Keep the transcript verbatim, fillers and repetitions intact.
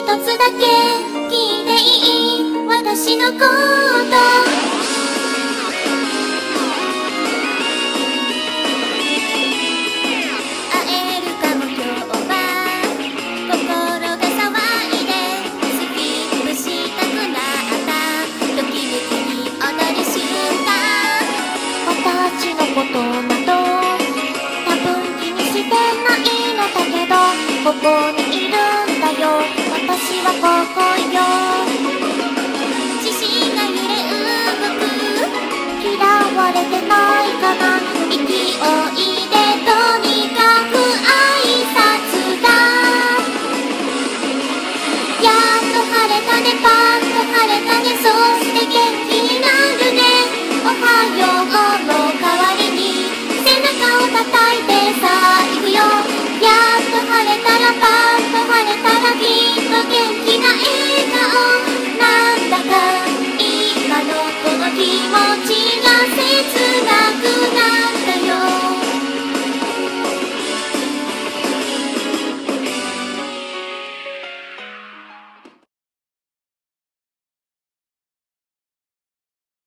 つだけ聞いていい？私のこと会えるかも今日は心が騒いでスキップしたくなったドキドキに踊る瞬間私のことなど多分気にしてないのだけどここにいるんだよ私はここよ獅子が揺れ動く嫌われてないかな息をい